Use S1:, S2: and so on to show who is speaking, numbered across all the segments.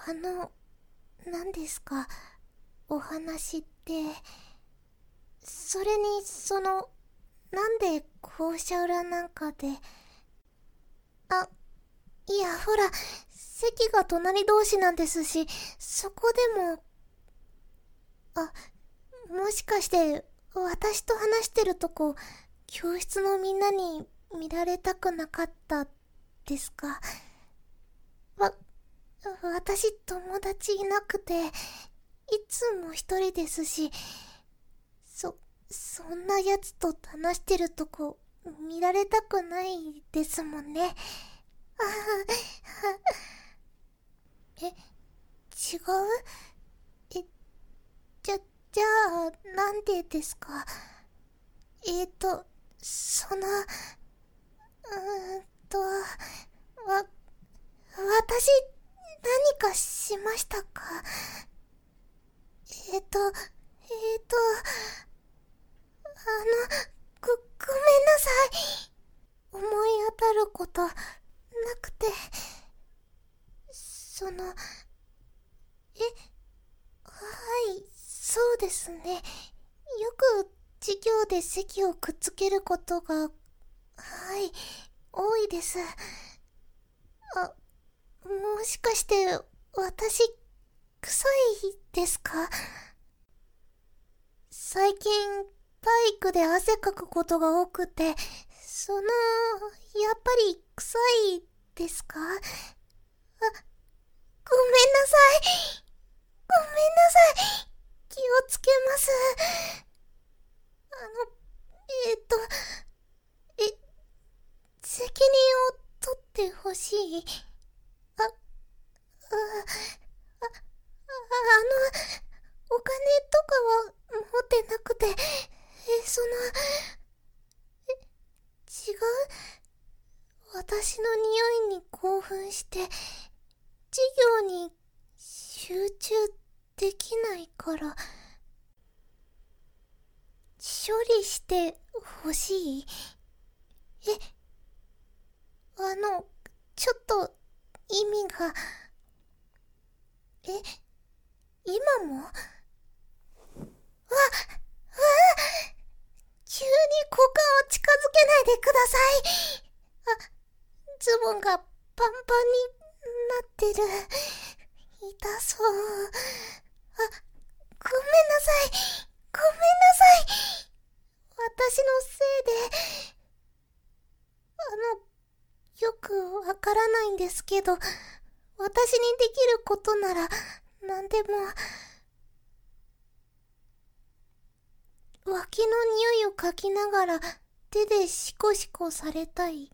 S1: 何ですか、お話って。それに、なんで校舎裏なんかで。あ、いや、ほら、席が隣同士なんですし、そこでも。あ、もしかして、私と話してるとこ、教室のみんなに見られたくなかったですか？私友達いなくて、いつも一人ですし、そんなやつと話してるとこ、見られたくないですもんね。え、違う？え、じゃ、じゃあ、なんでですか？えーと、その、わ、私、何かしましたか？えーと、あごめんなさい。思い当たることなくて、はい、そうですね。よく授業で席をくっつけることが、はい、多いです。もしかして、私、臭いですか？最近、体育で汗かくことが多くて、やっぱり臭いですか？ごめんなさい。ごめんなさい。気をつけます。あの、えっと、え、責任を取ってほしい。あ、あ、お金とかは持ってなくて、違う？私の匂いに興奮して、授業に集中できないから、処理してほしい？え、ちょっと意味が、え、今も？急に股間を近づけないでください。ズボンがパンパンになってる。痛そう。ごめんなさい。ごめんなさい。私のせいで、よくわからないんですけど、私にできることなら、何でも。脇の匂いを嗅ぎながら、手でシコシコされたい。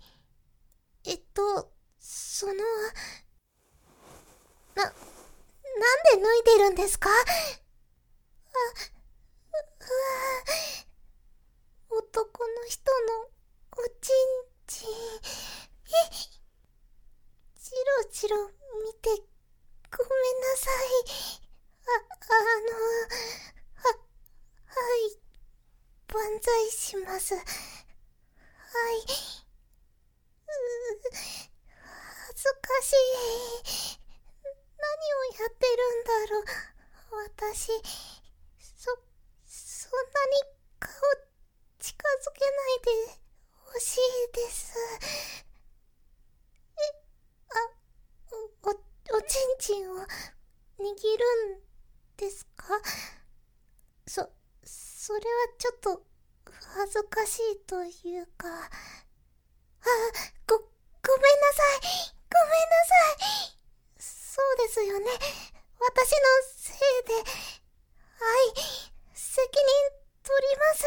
S1: その、なんで脱いでるんですか？男の人のおちんちん。チロチロ見てごめんなさい。はい、万歳します。はい。恥ずかしい。何をやってるんだろう。私、そんなに顔近づけないでほしいです。おちんちんを握るんですか？それはちょっと恥ずかしいというか。ごめんなさい。ごめんなさい。そうですよね。私のせいで。はい。責任取ります。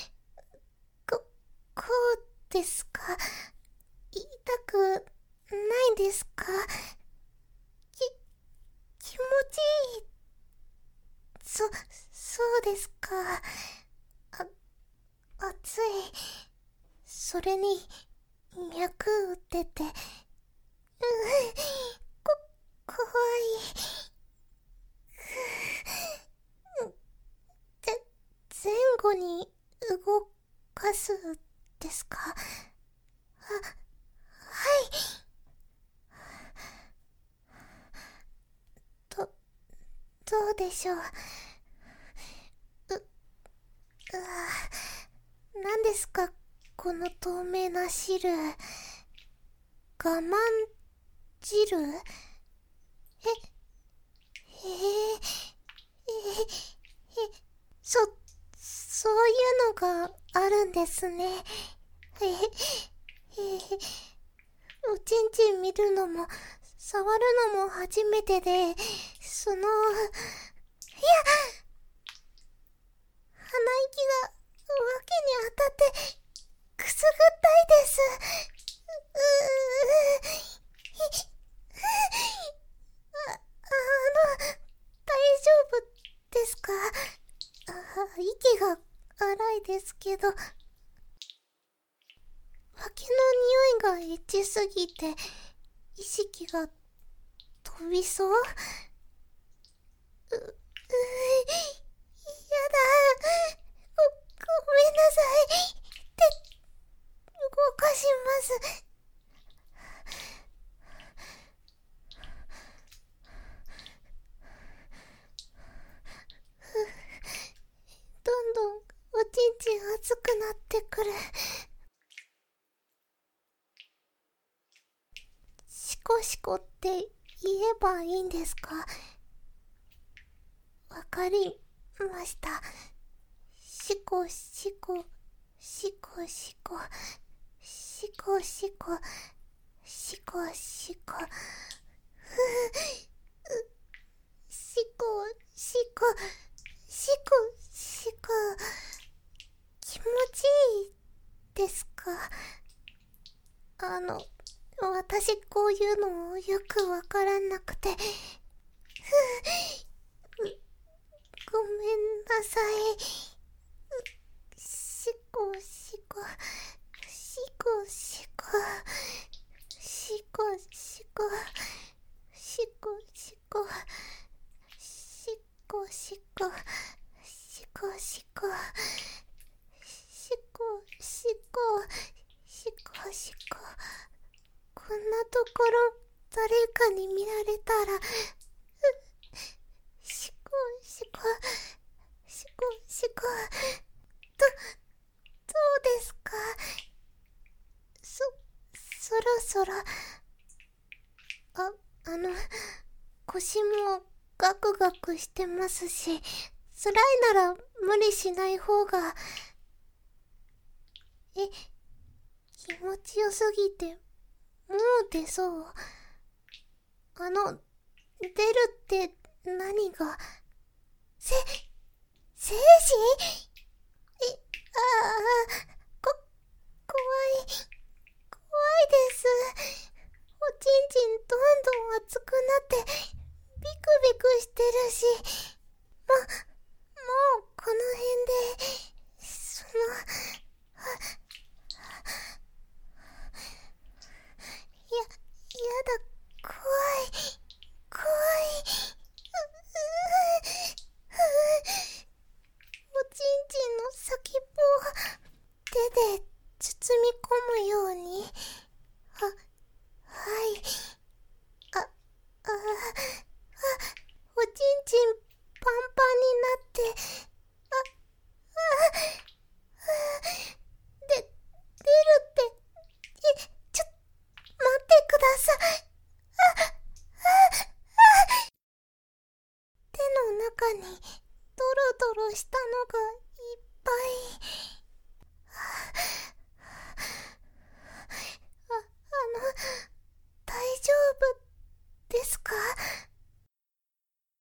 S1: こうですか？痛くないですか？気持ちいい。そうですか。あ、熱い。それに、脈打ってて、怖い。前後に動かすですか？はい。 そうでしょう。何ですかこの透明な汁。我慢汁。そういうのがあるんですね。おちんちん見るのも触るのも初めてで、鼻息が脇に当たってくすぐったいです。大丈夫ですか？息が荒いですけど、脇の匂いがエッチすぎて意識が飛びそう。やだ。ごめんなさい。動かします。どんどんおちんちん熱くなってくる。シコシコって言えばいいんですか？わかりました。シコシコ、シコシコ、シコシコ、シコシコ、シコシコ、シコシコ。気持ちいいですか？私こういうのよくわからなくて。ごめんなさい。シコシコ、シコシコ、シコシコ、シコシコ、シコシコ、シコシコ、シコシコ、シコシコ。こんなところ誰かに見られたら、シコシコ、シコシコ。どうですか？そろそろ。腰もガクガクしてますし、辛いなら無理しない方が。気持ちよすぎて、もう出そう。出るって何が。精子？怖いです。おちんちんどんどん熱くなって、ビクビクしてるし、もうこの辺で、やだ、怖い。おちんちんの先っぽを手で包み込むように。はい。おちんちんパンパンになって、出るって、ちょ、待ってください。手の中にドロドロしたのがいっぱい。